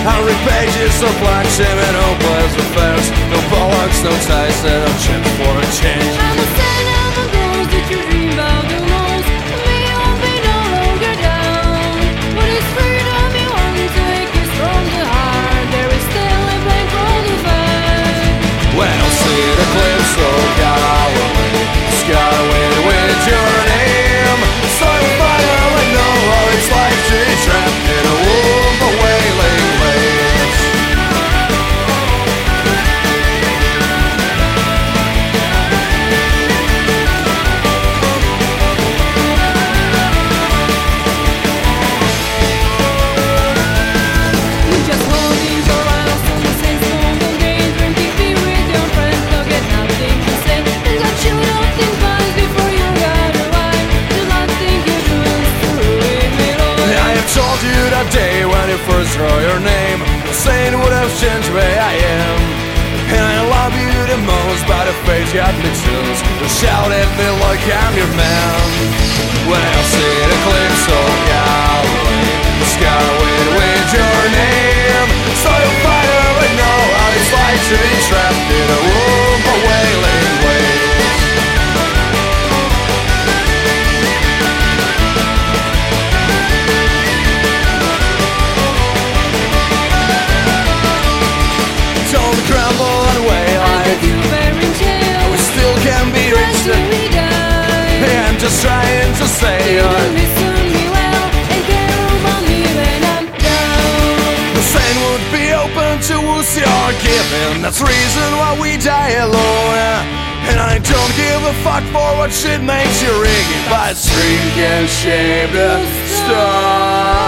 I read pages of black shame and hopeless affairs. No bollocks, no ties, and no chance for a change. I'm a sign of the goals that you dream about the most. May all be no longer down. What is freedom you want to take is from the heart. There is still a blank for the fight. When I see the cliffs of Galilee, skyway with your name, so you finally know how it's like to be trapped in a womb of wailing waves. You just holding your eyes on the same smoke and gain, drinking beer with your friends, forget nothing to say. And got you don't think twice before you got arrived. Do not think you're doing to ruin me, Lord. I have told you that day when you first saw your name, saying it would have changed the way I am. And I love you the most, but the face got me chills. You shout at me like I'm your man. When I see the cliffs of Galilee, skyway with your name, so you finally know how it's like to be trapped in a womb of wailing waves. Don't crumble away like You bear in jail. we still can be reached. We die. I'm just trying to say You listen me well and care about me when I'm down. the same would be open to who's you're giving. That's the reason why we die alone. And I don't give a fuck for what shit makes you ring. But stream can shape the star.